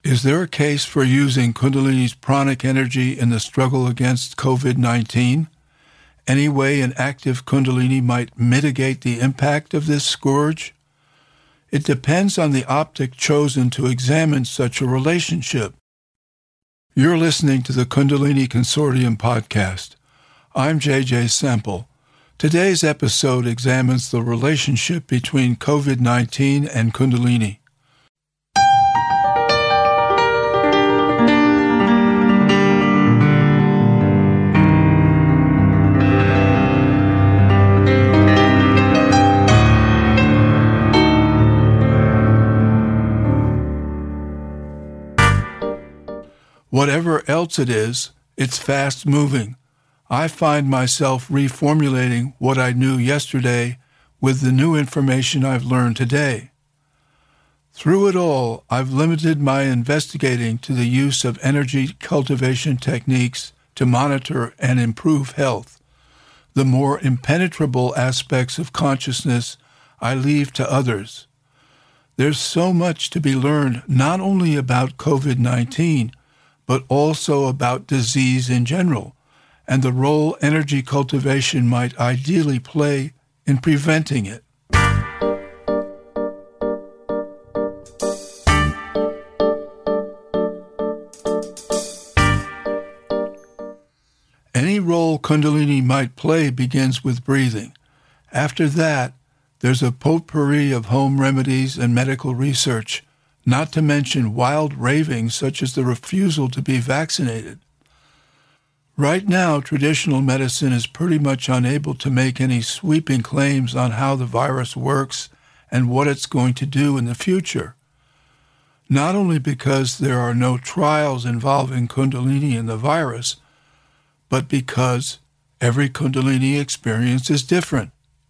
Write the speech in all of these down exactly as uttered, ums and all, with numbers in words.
Is there a case for using Kundalini's pranic energy in the struggle against covid nineteen? Any way an active Kundalini might mitigate the impact of this scourge? It depends on the optic chosen to examine such a relationship. You're listening to the Kundalini Consortium podcast. I'm J J Semple. Today's episode examines the relationship between covid nineteen and Kundalini. Whatever else it is, it's fast-moving. I find myself reformulating what I knew yesterday with the new information I've learned today. Through it all, I've limited my investigating to the use of energy cultivation techniques to monitor and improve health. The more impenetrable aspects of consciousness I leave to others. There's so much to be learned not only about covid nineteen, but also about disease in general, and the role energy cultivation might ideally play in preventing it. Any role Kundalini might play begins with breathing. After that, there's a potpourri of home remedies and medical research, not to mention wild ravings such as the refusal to be vaccinated. Right now, traditional medicine is pretty much unable to make any sweeping claims on how the virus works and what it's going to do in the future. Not only because there are no trials involving Kundalini and the virus, but because every Kundalini experience is different.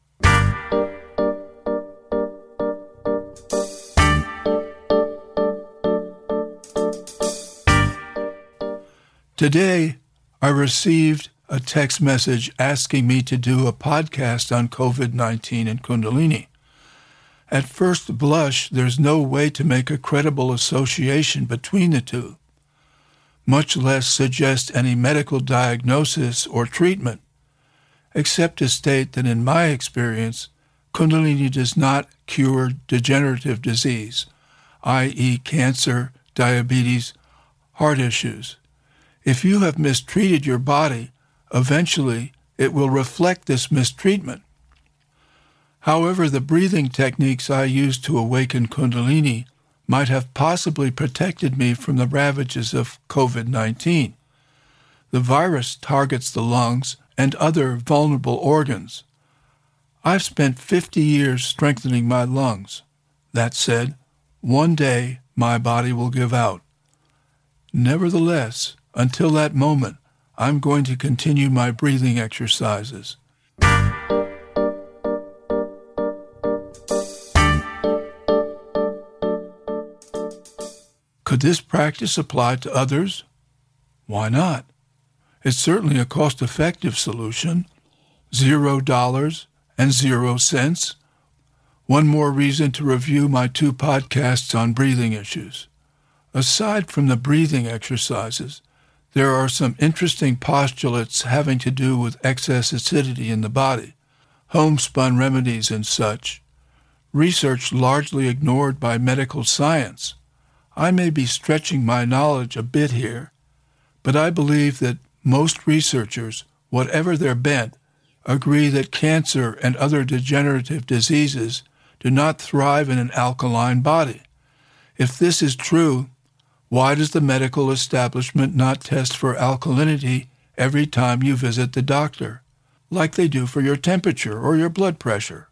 Today, I received a text message asking me to do a podcast on covid nineteen and Kundalini. At first blush, there's no way to make a credible association between the two, much less suggest any medical diagnosis or treatment, except to state that in my experience, Kundalini does not cure degenerative disease, that is cancer, diabetes, heart issues. If you have mistreated your body, eventually it will reflect this mistreatment. However, the breathing techniques I used to awaken Kundalini might have possibly protected me from the ravages of covid nineteen. The virus targets the lungs and other vulnerable organs. I've spent fifty years strengthening my lungs. That said, one day my body will give out. Nevertheless, until that moment, I'm going to continue my breathing exercises. Could this practice apply to others? Why not? It's certainly a cost-effective solution. Zero dollars and zero cents. One more reason to review my two podcasts on breathing issues. Aside from the breathing exercises, there are some interesting postulates having to do with excess acidity in the body, homespun remedies and such, research largely ignored by medical science. I may be stretching my knowledge a bit here, but I believe that most researchers, whatever their bent, agree that cancer and other degenerative diseases do not thrive in an alkaline body. If this is true, why does the medical establishment not test for alkalinity every time you visit the doctor, like they do for your temperature or your blood pressure?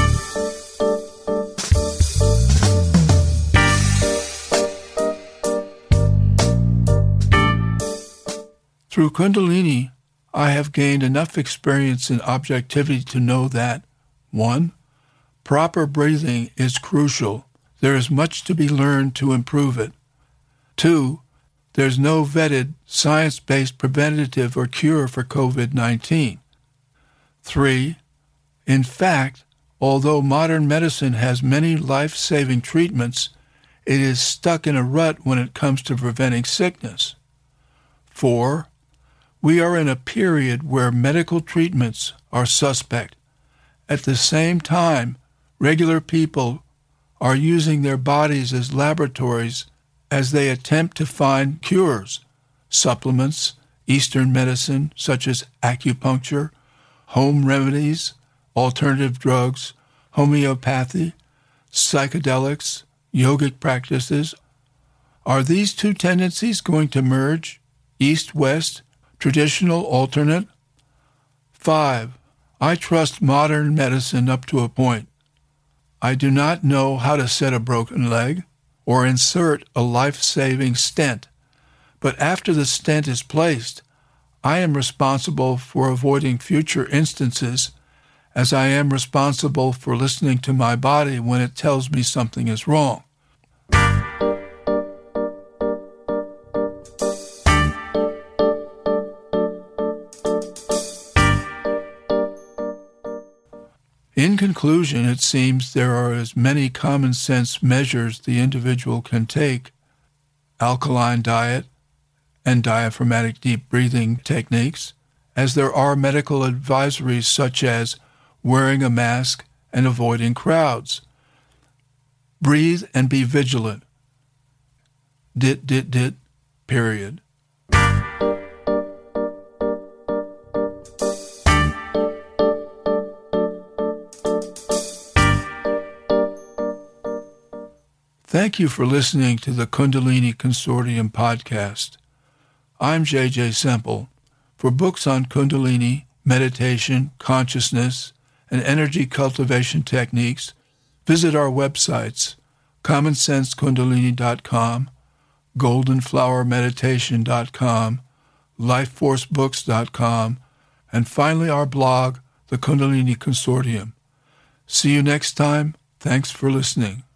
Through Kundalini, I have gained enough experience in objectivity to know that, one, proper breathing is crucial. There is much to be learned to improve it. Two, there's no vetted, science-based preventative or cure for covid nineteen. Three, in fact, although modern medicine has many life-saving treatments, it is stuck in a rut when it comes to preventing sickness. Four, we are in a period where medical treatments are suspect. At the same time, regular people are using their bodies as laboratories as they attempt to find cures, supplements, Eastern medicine such as acupuncture, home remedies, alternative drugs, homeopathy, psychedelics, yogic practices. Are these two tendencies going to merge? East-West, traditional, alternate? Five, I trust modern medicine up to a point. I do not know how to set a broken leg or insert a life-saving stent, but after the stent is placed, I am responsible for avoiding future instances as I am responsible for listening to my body when it tells me something is wrong. In conclusion, it seems there are as many common sense measures the individual can take, alkaline diet and diaphragmatic deep breathing techniques, as there are medical advisories such as wearing a mask and avoiding crowds. Breathe and be vigilant. Dit, dit, dit, period. Thank you for listening to the Kundalini Consortium podcast. I'm J J Semple. For books on Kundalini, meditation, consciousness, and energy cultivation techniques, visit our websites, common sense kundalini dot com, golden flower meditation dot com, life force books dot com, and finally our blog, the Kundalini Consortium. See you next time. Thanks for listening.